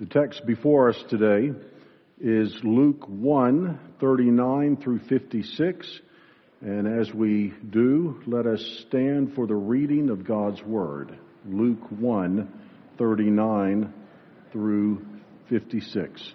The text before us today is Luke 1:39 through 56. And as we do, let us stand for the reading of God's Word. Luke 1:39 through 56.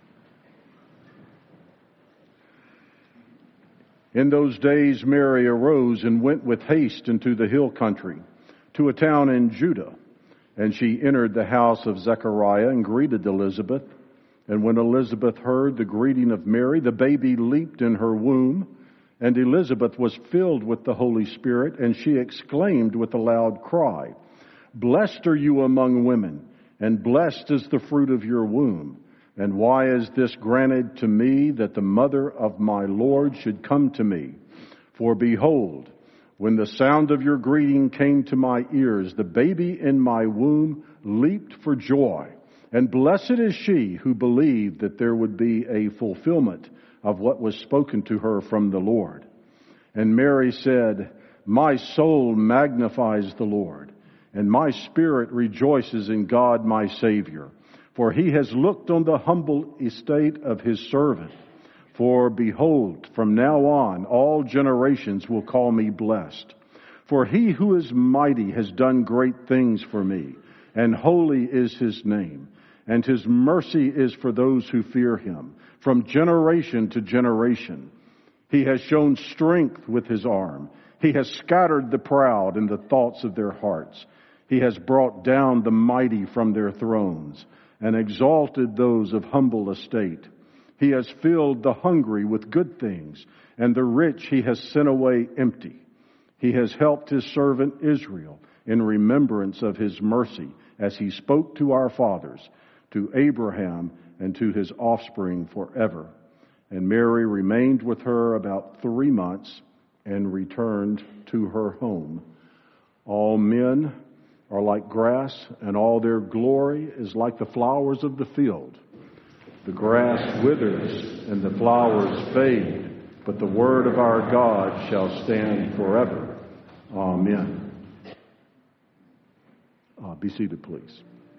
In those days Mary arose and went with haste into the hill country, to a town in Judah. And she entered the house of Zechariah and greeted Elizabeth. And when Elizabeth heard the greeting of Mary, the baby leaped in her womb. And Elizabeth was filled with the Holy Spirit, and she exclaimed with a loud cry, "Blessed are you among women, and blessed is the fruit of your womb. And why is this granted to me, that the mother of my Lord should come to me? For behold, when the sound of your greeting came to my ears, the baby in my womb leaped for joy. And blessed is she who believed that there would be a fulfillment of what was spoken to her from the Lord." And Mary said, "My soul magnifies the Lord, and my spirit rejoices in God my Savior. For he has looked on the humble estate of his servant. For behold, from now on all generations will call me blessed. For he who is mighty has done great things for me, and holy is his name. And his mercy is for those who fear him, from generation to generation. He has shown strength with his arm. He has scattered the proud in the thoughts of their hearts. He has brought down the mighty from their thrones, and exalted those of humble estate. He has filled the hungry with good things, and the rich he has sent away empty. He has helped his servant Israel in remembrance of his mercy, as he spoke to our fathers, to Abraham and to his offspring forever." And Mary remained with her about 3 months and returned to her home. All men are like grass, and all their glory is like the flowers of the field. The grass withers and the flowers fade, but the word of our God shall stand forever. Amen. Be seated, please.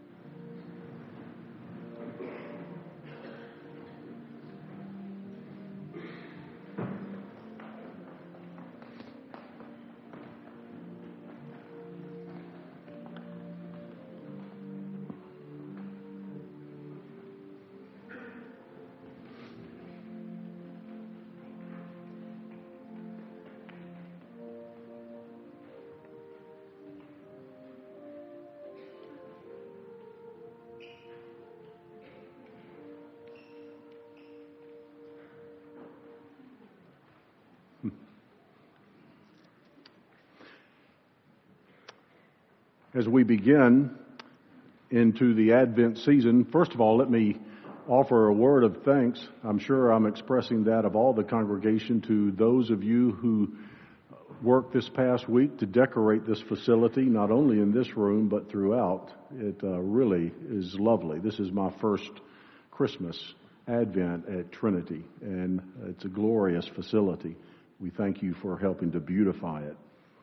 As we begin into the Advent season, first of all, let me offer a word of thanks. I'm sure I'm expressing that of all the congregation to those of you who worked this past week to decorate this facility, not only in this room, but throughout. It really is lovely. This is my first Christmas Advent at Trinity, and it's a glorious facility. We thank you for helping to beautify it.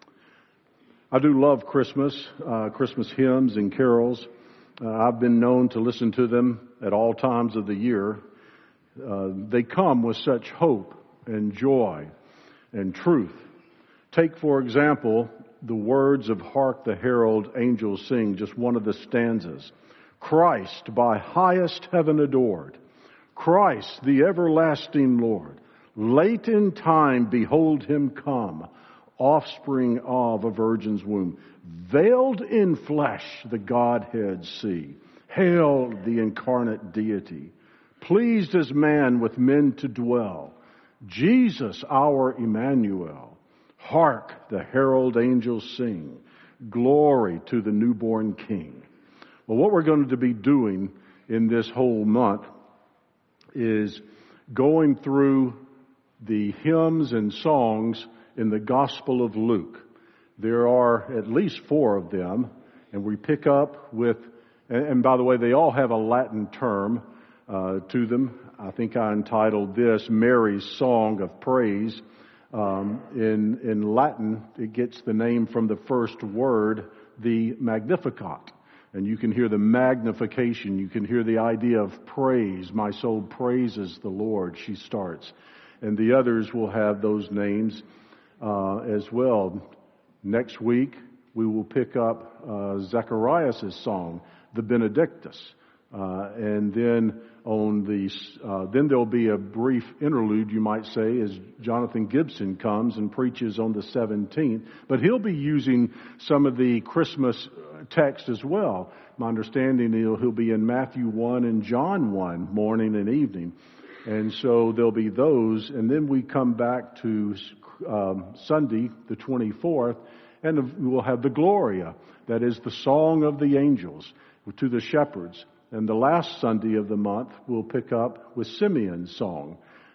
I do love Christmas hymns and carols. I've been known to listen to them at all times of the year. They come with such hope and joy and truth. Take, for example, the words of "Hark the Herald Angels Sing," just one of the stanzas. "Christ by highest heaven adored, Christ the everlasting Lord, late in time behold him come, offspring of a virgin's womb. Veiled in flesh the Godhead see. Hail the incarnate deity. Pleased as man with men to dwell. Jesus our Emmanuel. Hark the herald angels sing. Glory to the newborn King." Well, what we're going to be doing in this whole month is going through the hymns and songs in the Gospel of Luke. There are at least 4 of them, and we pick up with, and by the way, they all have a Latin term to them. I think I entitled this Mary's Song of Praise. In Latin, it gets the name from the first word, the Magnificat. And you can hear the magnification. You can hear the idea of praise. My soul praises the Lord, she starts. And the others will have those names as well. Next week, we will pick up Zacharias' song, the Benedictus. And then then there'll be a brief interlude, you might say, as Jonathan Gibson comes and preaches on the 17th. But he'll be using some of the Christmas text as well. My understanding, he'll be in Matthew 1 and John 1, morning and evening. And so there'll be those. And then we come back to Sunday, the 24th, and we'll have the Gloria. That is the song of the angels to the shepherds. And the last Sunday of the month, we'll pick up with Simeon's song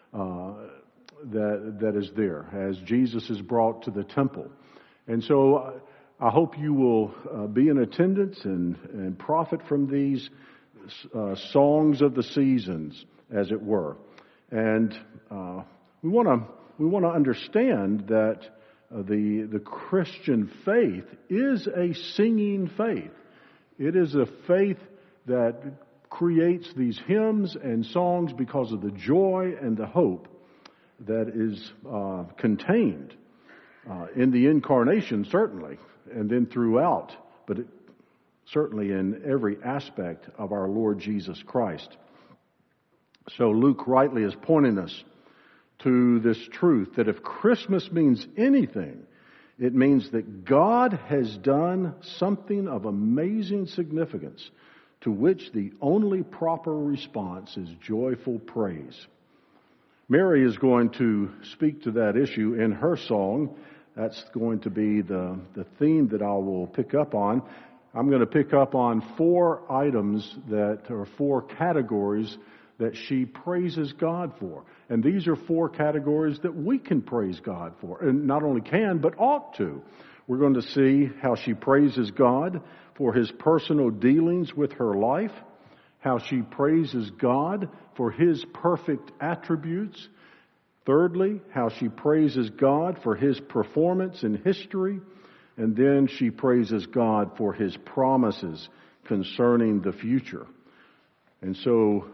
that is there as Jesus is brought to the temple. And so I hope you will be in attendance and profit from these songs of the seasons, as it were. And we want to understand that the Christian faith is a singing faith. It is a faith that creates these hymns and songs because of the joy and the hope that is contained in the incarnation, certainly, and then throughout, but certainly in every aspect of our Lord Jesus Christ. So Luke rightly is pointing us to this truth that if Christmas means anything, it means that God has done something of amazing significance, to which the only proper response is joyful praise. Mary is going to speak to that issue in her song. That's going to be the theme that I will pick up on. I'm going to pick up on 4 items or 4 categories that she praises God for. And these are 4 categories that we can praise God for. And not only can, but ought to. We're going to see how she praises God for His personal dealings with her life, how she praises God for His perfect attributes. Thirdly, how she praises God for His performance in history. And then she praises God for His promises concerning the future. And so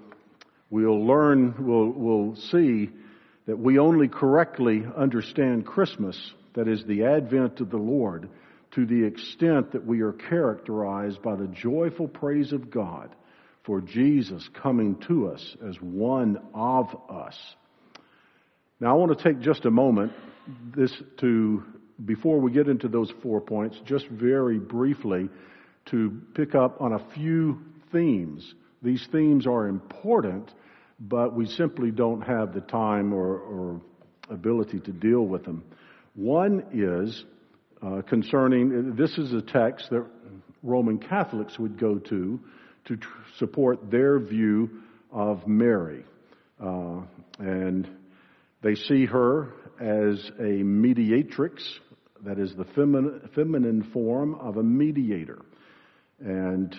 we'll see that we only correctly understand Christmas, that is the advent of the Lord, to the extent that we are characterized by the joyful praise of God for Jesus coming to us as one of us. Now I want to take just a moment before we get into those 4 points, just very briefly to pick up on a few themes. These themes are important, but we simply don't have the time or ability to deal with them. One is concerning, this is a text that Roman Catholics would go to support their view of Mary. And they see her as a mediatrix, that is the feminine form of a mediator. And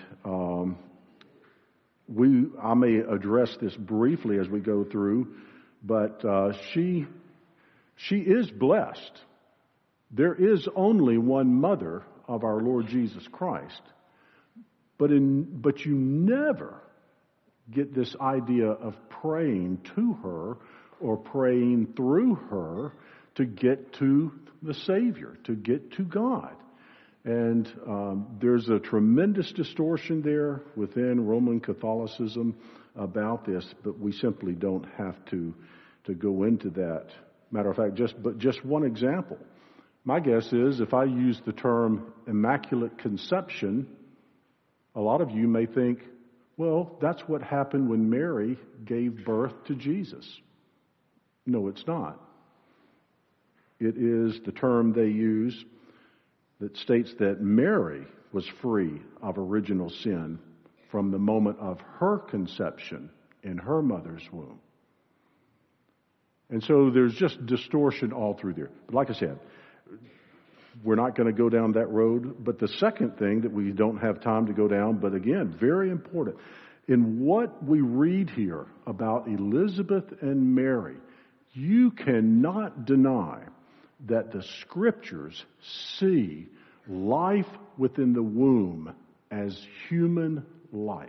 I may address this briefly as we go through, but she is blessed. There is only one mother of our Lord Jesus Christ. But you never get this idea of praying to her or praying through her to get to the Savior, to get to God. And there's a tremendous distortion there within Roman Catholicism about this, but we simply don't have to go into that. Matter of fact, just one example. My guess is if I use the term Immaculate Conception, a lot of you may think, well, that's what happened when Mary gave birth to Jesus. No, it's not. It is the term they use that states that Mary was free of original sin from the moment of her conception in her mother's womb. And so there's just distortion all through there. But like I said, we're not going to go down that road. But the second thing that we don't have time to go down, but again, very important, in what we read here about Elizabeth and Mary, you cannot deny that the Scriptures see life within the womb as human life.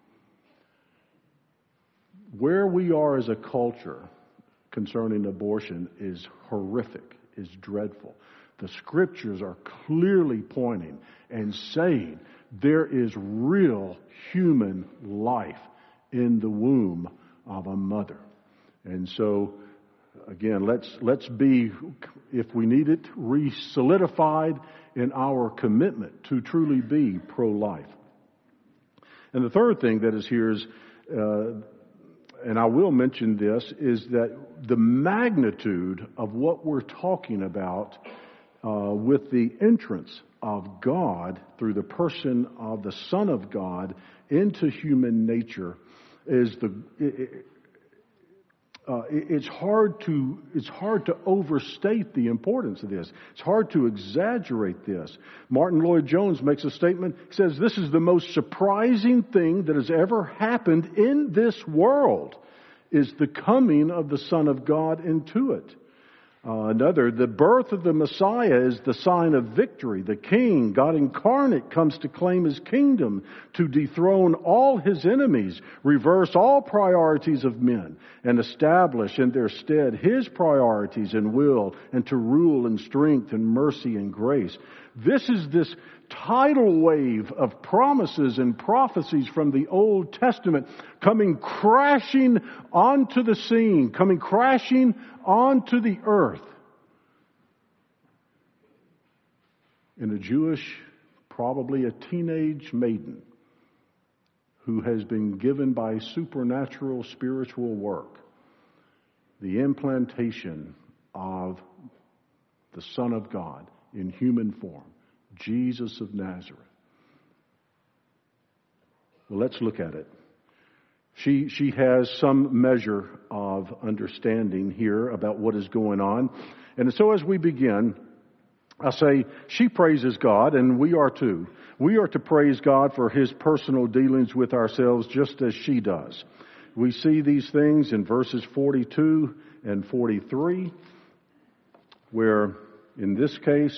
Where we are as a culture concerning abortion is horrific, is dreadful. The Scriptures are clearly pointing and saying there is real human life in the womb of a mother. And so, again, let's be, if we need it, re-solidified in our commitment to truly be pro-life. And the third thing that is here is, and I will mention this, is that the magnitude of what we're talking about with the entrance of God through the person of the Son of God into human nature is it's hard to overstate the importance of this. It's hard to exaggerate this. Martin Lloyd-Jones makes a statement. He says, "This is the most surprising thing that has ever happened in this world, is the coming of the Son of God into it." Another, the birth of the Messiah is the sign of victory. The King, God incarnate, comes to claim His kingdom, to dethrone all His enemies, reverse all priorities of men, and establish in their stead His priorities and will, and to rule in strength and mercy and grace. This is this tidal wave of promises and prophecies from the Old Testament coming crashing onto the scene, coming crashing onto the earth. In a Jewish, probably a teenage maiden who has been given by supernatural spiritual work the implantation of the Son of God in human form, Jesus of Nazareth. Well, let's look at it. She has some measure of understanding here about what is going on. And so as we begin, I say she praises God, and we are too. We are to praise God for His personal dealings with ourselves just as she does. We see these things in verses 42 and 43, where in this case,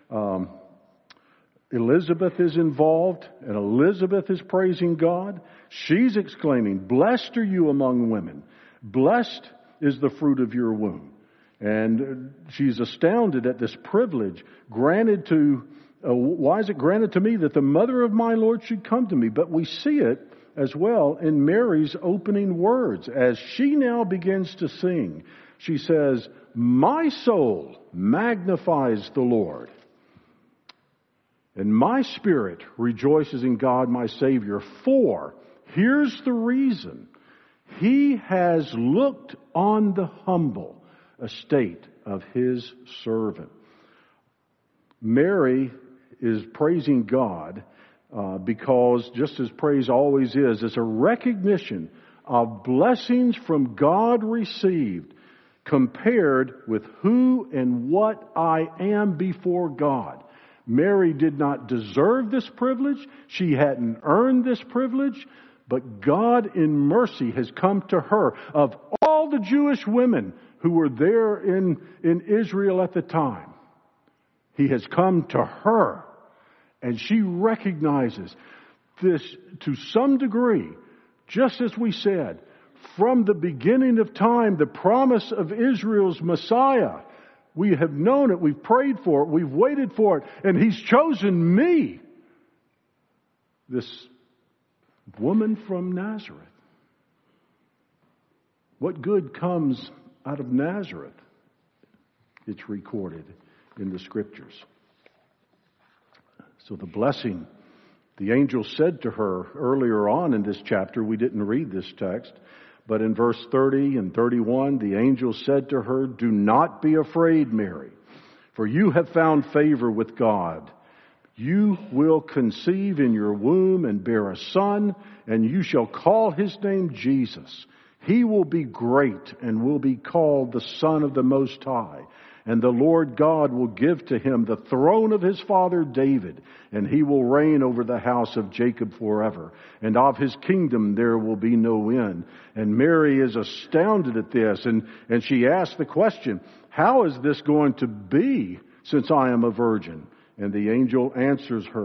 Elizabeth is involved, and Elizabeth is praising God. She's exclaiming, "Blessed are you among women. Blessed is the fruit of your womb." And she's astounded at this privilege granted to, why is it granted to me that the mother of my Lord should come to me? But we see it as well in Mary's opening words. As she now begins to sing, she says, "My soul magnifies the Lord, and my spirit rejoices in God my Savior. For," here's the reason, "He has looked on the humble estate of His servant." Mary is praising God because, just as praise always is, it's a recognition of blessings from God received compared with who and what I am before God. Mary did not deserve this privilege. She hadn't earned this privilege. But God in mercy has come to her. Of all the Jewish women who were there in Israel at the time, He has come to her. And she recognizes this to some degree, just as we said, from the beginning of time, the promise of Israel's Messiah. We have known it, we've prayed for it, we've waited for it, and He's chosen me, this woman from Nazareth. What good comes out of Nazareth? It's recorded in the Scriptures. So the blessing, the angel said to her earlier on in this chapter, we didn't read this text, but in verse 30 and 31, the angel said to her, "Do not be afraid, Mary, for you have found favor with God. You will conceive in your womb and bear a son, and you shall call His name Jesus. He will be great and will be called the Son of the Most High. And the Lord God will give to Him the throne of His father David, and He will reign over the house of Jacob forever. And of His kingdom there will be no end." And Mary is astounded at this, and she asks the question, "How is this going to be since I am a virgin?" And the angel answers her,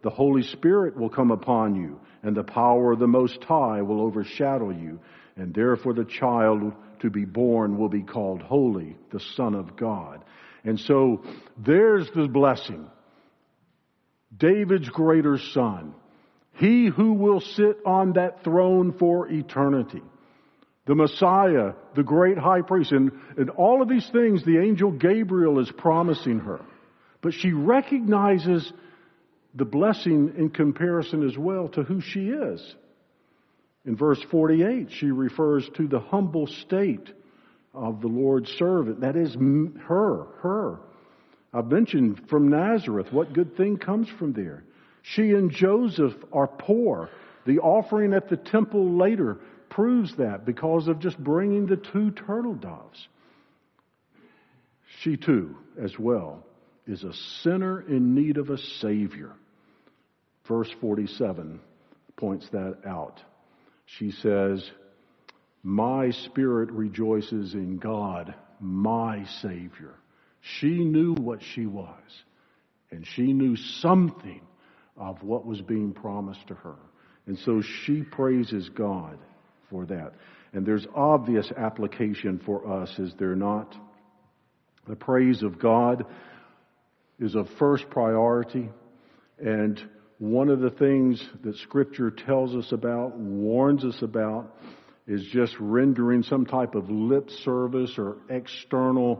The Holy Spirit will come upon you, and the power of the Most High will overshadow you. And therefore the child to be born will be called Holy, the Son of God. And so there's the blessing. David's greater son. He who will sit on that throne for eternity. The Messiah, the great high priest. And all of these things the angel Gabriel is promising her. But she recognizes the blessing in comparison as well to who she is. In verse 48, she refers to the humble state of the Lord's servant. That is her. I've mentioned from Nazareth, what good thing comes from there? She and Joseph are poor. The offering at the temple later proves that because of just bringing the 2 turtle doves. She too, as well, is a sinner in need of a Savior. Verse 47 points that out. She says, my spirit rejoices in God, my Savior. She knew what she was, and she knew something of what was being promised to her. And so she praises God for that. And there's obvious application for us, is there not? The praise of God is of first priority, and one of the things that Scripture tells us about, warns us about, is just rendering some type of lip service or external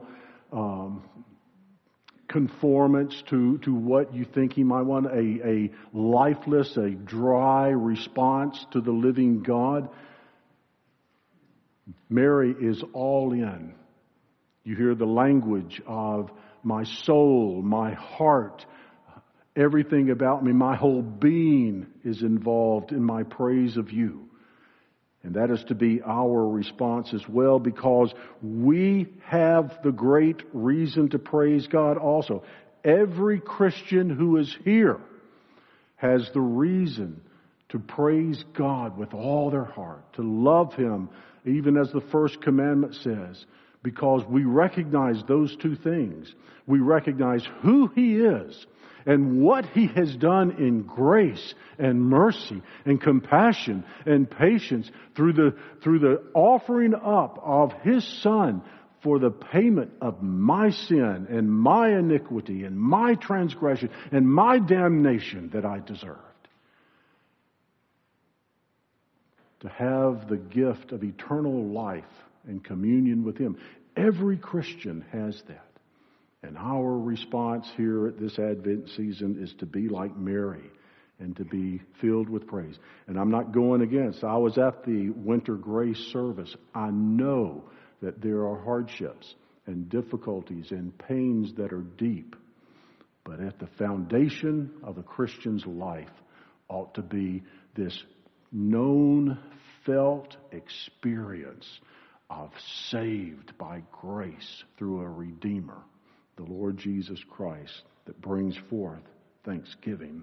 conformance to what you think He might want, a lifeless, a dry response to the living God. Mary is all in. You hear the language of my soul, my heart, everything about me, my whole being is involved in my praise of you. And that is to be our response as well, because we have the great reason to praise God also. Every Christian who is here has the reason to praise God with all their heart, to love Him, even as the first commandment says, because we recognize those 2 things. We recognize who He is and what He has done in grace and mercy and compassion and patience through the offering up of His Son for the payment of my sin and my iniquity and my transgression and my damnation that I deserved. To have the gift of eternal life and communion with Him. Every Christian has that. And our response here at this Advent season is to be like Mary and to be filled with praise. And I'm not going against. I was at the Winter Grace service. I know that there are hardships and difficulties and pains that are deep. But at the foundation of a Christian's life ought to be this known, felt experience of saved by grace through a Redeemer, the Lord Jesus Christ, that brings forth thanksgiving.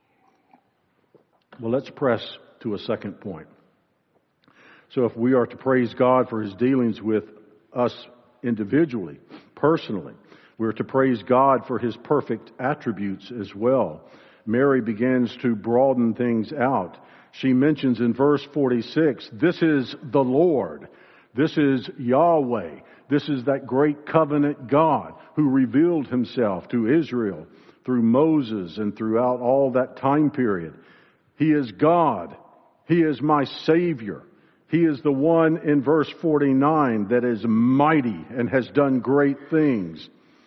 Well, let's press to a second point. So if we are to praise God for His dealings with us individually, personally, we're to praise God for His perfect attributes as well. Mary begins to broaden things out. She mentions in verse 46, this is the Lord. This is Yahweh. This is that great covenant God who revealed Himself to Israel through Moses and throughout all that time period. He is God. He is my Savior. He is the one in verse 49 that is mighty and has done great things.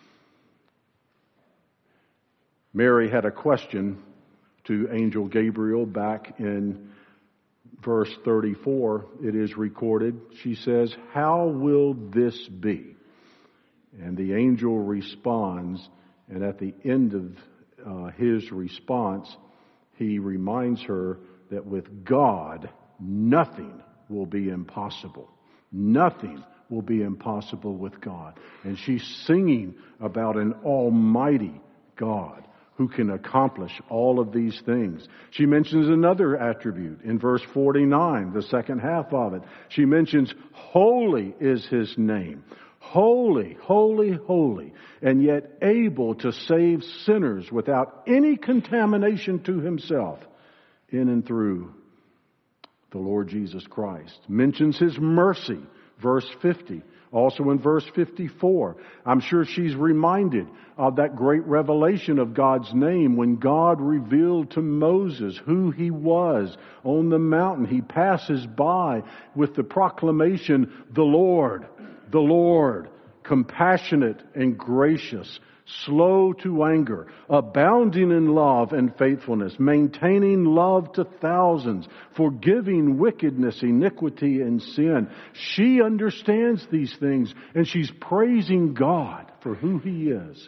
Mary had a question to Angel Gabriel back in verse 34. It is recorded. She says, how will this be? And the angel responds, and at the end of his response, he reminds her that with God, nothing will be impossible. Nothing will be impossible with God. And she's singing about an almighty God who can accomplish all of these things. She mentions another attribute in verse 49, the second half of it. She mentions holy is His name. Holy, holy, holy, and yet able to save sinners without any contamination to himself in and through the Lord Jesus Christ. Mentions his mercy, verse 50. Also in verse 54, I'm sure she's reminded of that great revelation of God's name when God revealed to Moses who he was on the mountain. He passes by with the proclamation, the Lord, compassionate and gracious, slow to anger, abounding in love and faithfulness, maintaining love to thousands, forgiving wickedness, iniquity, and sin. She understands these things, and she's praising God for who He is.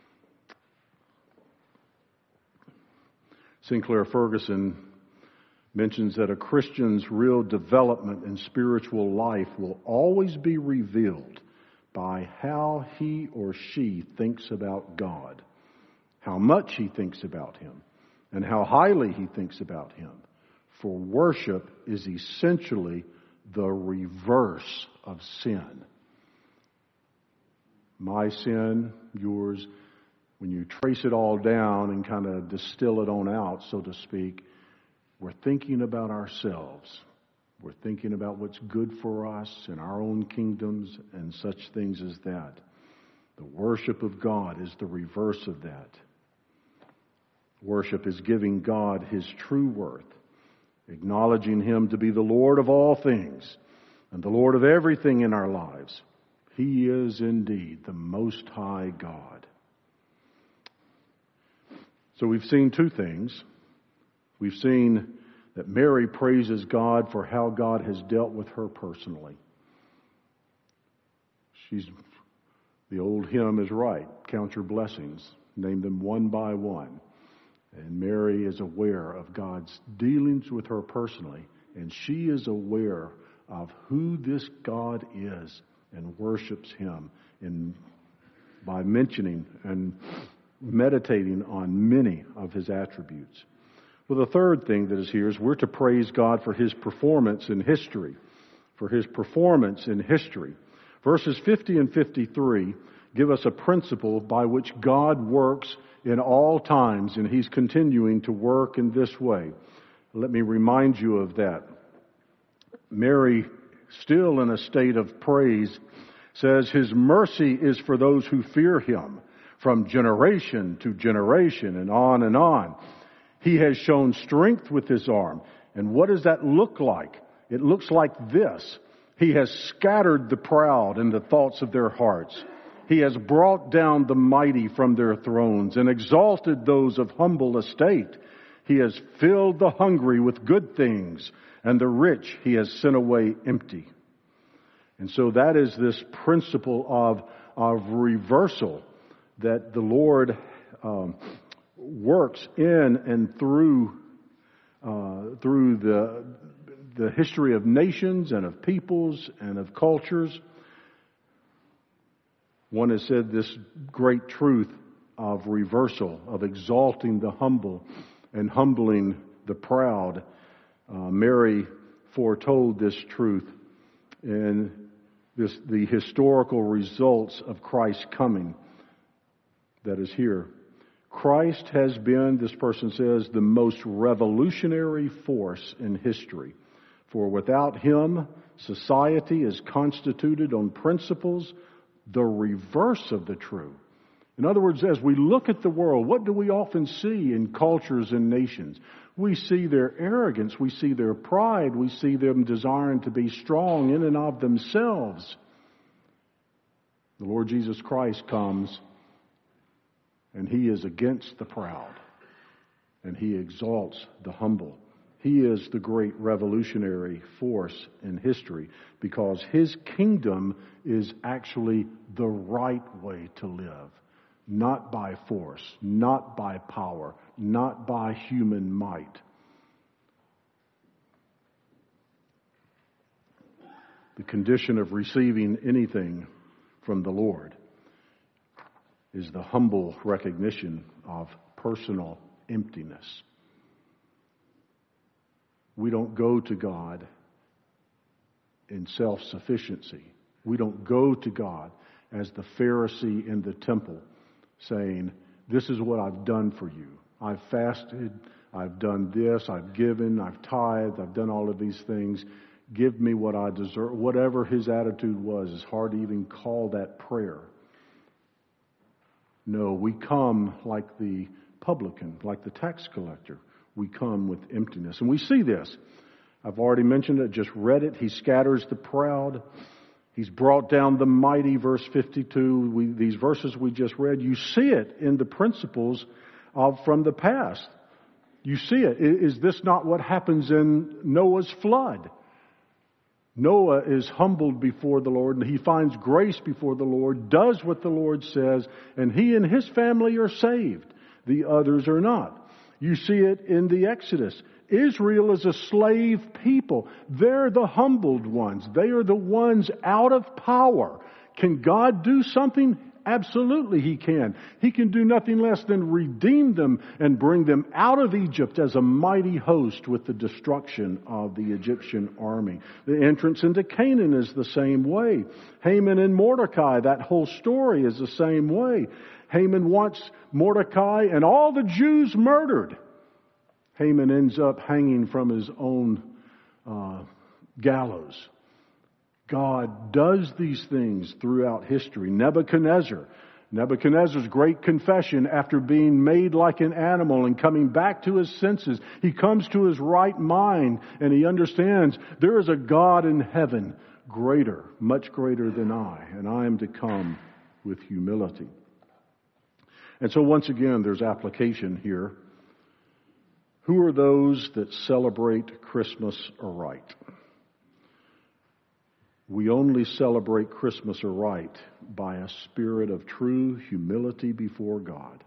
Sinclair Ferguson mentions that a Christian's real development in spiritual life will always be revealed by how he or she thinks about God, how much he thinks about Him, and how highly he thinks about Him. For worship is essentially the reverse of sin. My sin, yours, when you trace it all down and kind of distill it on out, so to speak, we're thinking about ourselves. We're thinking about what's good for us in our own kingdoms and such things as that. The worship of God is the reverse of that. Worship is giving God His true worth, acknowledging Him to be the Lord of all things and the Lord of everything in our lives. He is indeed the Most High God. So we've seen two things. We've seen that Mary praises God for how God has dealt with her personally. The old hymn is right. Count your blessings. Name them one by one. And Mary is aware of God's dealings with her personally. And she is aware of who this God is and worships Him by mentioning and meditating on many of His attributes. Well, the third thing that is here is we're to praise God for His performance in history. For His performance in history. Verses 50 and 53 give us a principle by which God works in all times, and He's continuing to work in this way. Let me remind you of that. Mary, still in a state of praise, says His mercy is for those who fear Him from generation to generation and on and on. He has shown strength with His arm. And what does that look like? It looks like this. He has scattered the proud in the thoughts of their hearts. He has brought down the mighty from their thrones and exalted those of humble estate. He has filled the hungry with good things, and the rich He has sent away empty. And so that is this principle of reversal that the Lord works in and through the history of nations and of peoples and of cultures. One has said this great truth of reversal, of exalting the humble and humbling the proud. Mary foretold this truth in the historical results of Christ's coming that is here. Christ has been, this person says, the most revolutionary force in history. For without Him, society is constituted on principles the reverse of the true. In other words, as we look at the world, what do we often see in cultures and nations? We see their arrogance, we see their pride, we see them desiring to be strong in and of themselves. The Lord Jesus Christ comes, and He is against the proud, and He exalts the humble. He is the great revolutionary force in history because His kingdom is actually the right way to live. Not by force, not by power, not by human might. The condition of receiving anything from the Lord is the humble recognition of personal emptiness. We don't go to God in self-sufficiency We don't go to God as the Pharisee in the temple saying, this is what I've done for you. I've fasted, I've done this, I've given, I've tithed, I've done all of these things. Give me what I deserve. Whatever his attitude was, it's hard to even call that prayer. No, we come like the publican, like the tax collector. We come with emptiness. And we see this. I've already mentioned it, just read it. He scatters the proud. He's brought down the mighty, verse 52. These verses we just read, you see it in the principles from the past. You see it. Is this not what happens in Noah's flood? Noah is humbled before the Lord, and he finds grace before the Lord, does what the Lord says, and he and his family are saved. The others are not. You see it in the Exodus. Israel is a slave people. They're the humbled ones. They are the ones out of power. Can God do something? Absolutely He can. He can do nothing less than redeem them and bring them out of Egypt as a mighty host with the destruction of the Egyptian army. The entrance into Canaan is the same way. Haman and Mordecai, that whole story is the same way. Haman wants Mordecai and all the Jews murdered. Haman ends up hanging from his own gallows. God does these things throughout history. Nebuchadnezzar's great confession after being made like an animal and coming back to his senses. He comes to his right mind and he understands there is a God in heaven greater, much greater than I, and I am to come with humility. And so once again, there's application here. Who are those that celebrate Christmas aright? We only celebrate Christmas aright by a spirit of true humility before God.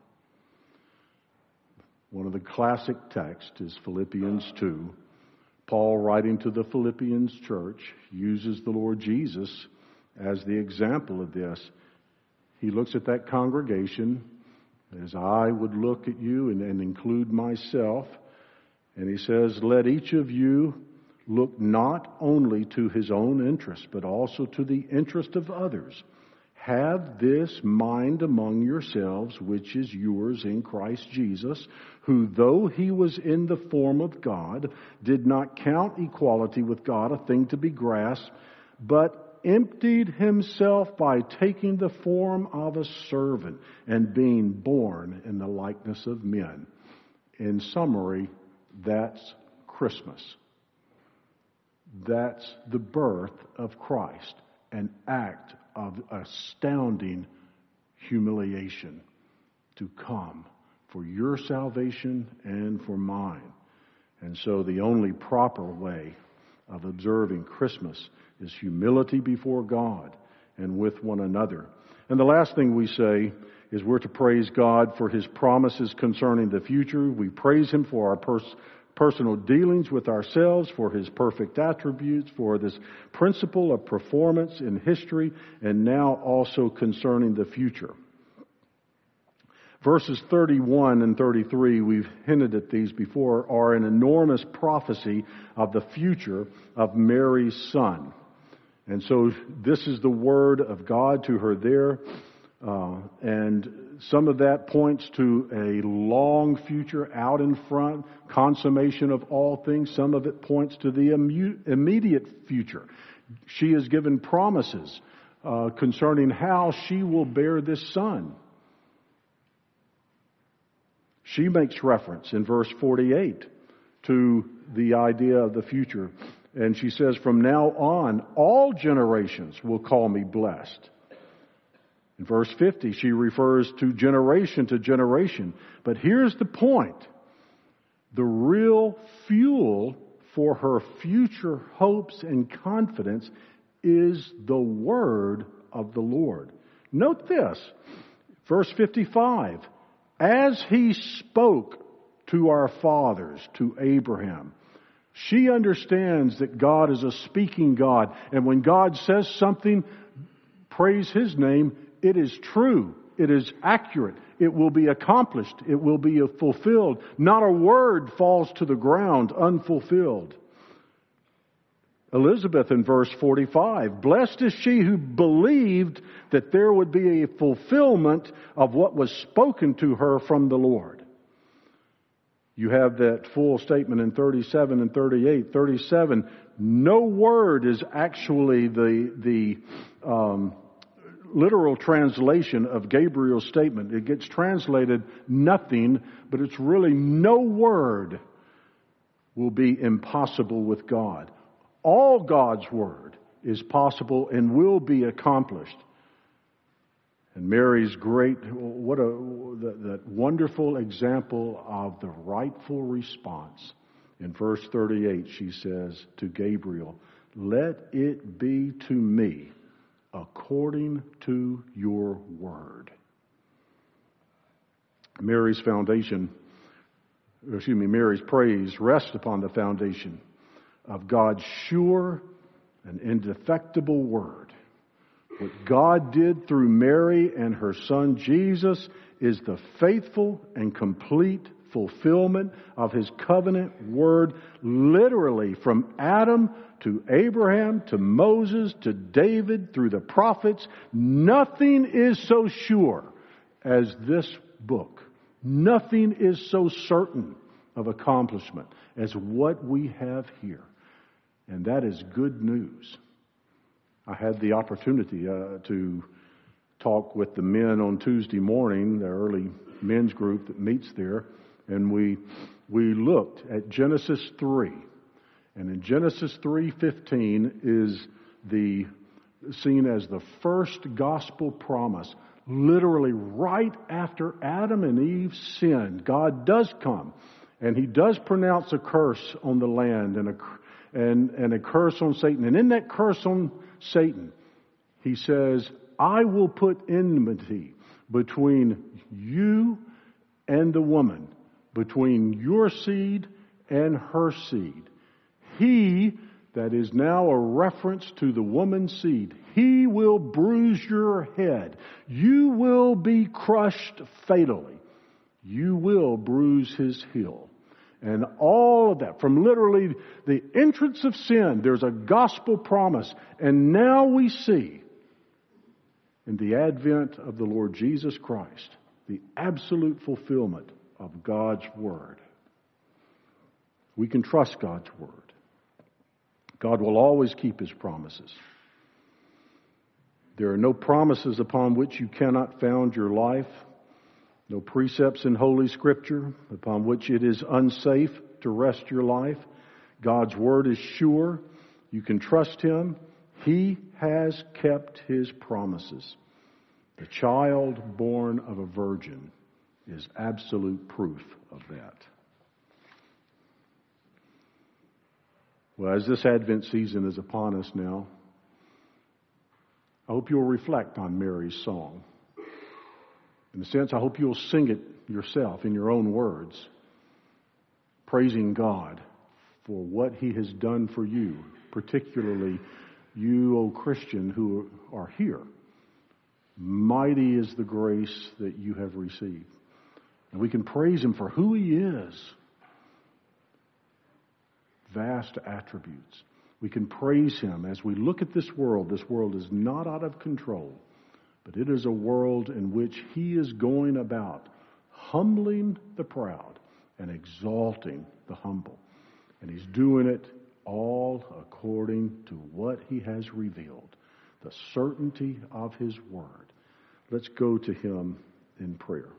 One of the classic texts is Philippians 2. Paul, writing to the Philippians church, uses the Lord Jesus as the example of this. He looks at that congregation as I would look at you and include myself. And he says, let each of you look not only to his own interest, but also to the interest of others. Have this mind among yourselves, which is yours in Christ Jesus, who, though he was in the form of God, did not count equality with God a thing to be grasped, but emptied himself by taking the form of a servant and being born in the likeness of men. In summary, that's Christmas. That's the birth of Christ, an act of astounding humiliation to come for your salvation and for mine. And so the only proper way of observing Christmas is humility before God and with one another. And the last thing we say is we're to praise God for His promises concerning the future. We praise Him for our personal dealings with ourselves, for His perfect attributes, for this principle of performance in history, and now also concerning the future. Verses 31 and 33, we've hinted at these before, are an enormous prophecy of the future of Mary's son. And so this is the word of God to her there. And some of that points to a long future out in front, consummation of all things. Some of it points to the immediate future. She is given promises concerning how she will bear this son. She makes reference in verse 48 to the idea of the future. And she says, from now on, all generations will call me blessed. In verse 50, she refers to generation. But here's the point. The real fuel for her future hopes and confidence is the word of the Lord. Note this, verse 55. As He spoke to our fathers, to Abraham, she understands that God is a speaking God. And when God says something, praise His name, it is true. It is accurate. It will be accomplished. It will be fulfilled. Not a word falls to the ground unfulfilled. Elizabeth in verse 45, blessed is she who believed that there would be a fulfillment of what was spoken to her from the Lord. You have that full statement in 37 and 38. 37, no word is actually the literal translation of Gabriel's statement. It gets translated nothing, but it's really no word will be impossible with God. All God's word is possible and will be accomplished. And Mary's that wonderful example of the rightful response. In verse 38, she says to Gabriel, let it be to me according to your word. Mary's praise rests upon the foundation of God's sure and indefectible word. What God did through Mary and her son Jesus is the faithful and complete fulfillment of His covenant word, literally from Adam to Abraham to Moses to David through the prophets. Nothing is so sure as this book. Nothing is so certain of accomplishment as what we have here. And that is good news. I had the opportunity to talk with the men on Tuesday morning, the early men's group that meets there, and we looked at Genesis 3. And in Genesis 3:15 is seen as the first gospel promise. Literally right after Adam and Eve sinned, God does come, and He does pronounce a curse on the land and a curse on Satan. And in that curse on Satan, He says, I will put enmity between you and the woman, between your seed and her seed. He, that is now a reference to the woman's seed, he will bruise your head. You will be crushed fatally. You will bruise his heel. And all of that, from literally the entrance of sin, there's a gospel promise. And now we see, in the advent of the Lord Jesus Christ, the absolute fulfillment of God's Word. We can trust God's Word. God will always keep His promises. There are no promises upon which you cannot found your life. No precepts in Holy Scripture upon which it is unsafe to rest your life. God's Word is sure. You can trust Him. He has kept His promises. The child born of a virgin is absolute proof of that. Well, as this Advent season is upon us now, I hope you'll reflect on Mary's song. In a sense, I hope you'll sing it yourself in your own words, praising God for what He has done for you, particularly you, O Christian, who are here. Mighty is the grace that you have received. And we can praise Him for who He is. Vast attributes. We can praise Him as we look at this world. This world is not out of control, but it is a world in which He is going about humbling the proud and exalting the humble. And He's doing it all according to what He has revealed, the certainty of His Word. Let's go to Him in prayer.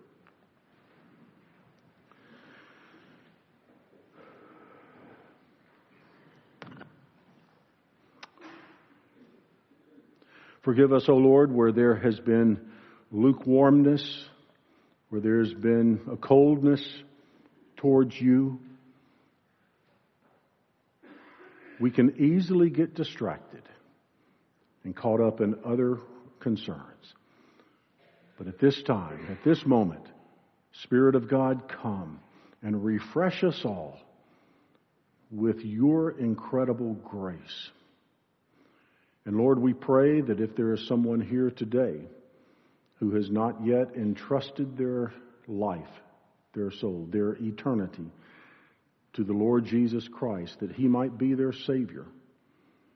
Forgive us, O Lord, where there has been lukewarmness, where there's been a coldness towards You. We can easily get distracted and caught up in other concerns. But at this time, at this moment, Spirit of God, come and refresh us all with Your incredible grace. And Lord, we pray that if there is someone here today who has not yet entrusted their life, their soul, their eternity to the Lord Jesus Christ, that He might be their Savior,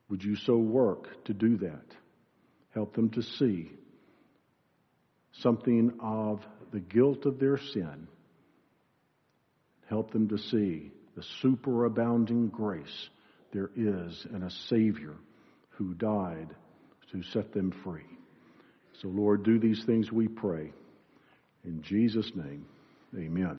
Would you so work to do that? Help them to see something of the guilt of their sin. Help them to see the superabounding grace there is in a Savior who died to set them free. So, Lord, do these things we pray. In Jesus' name, amen.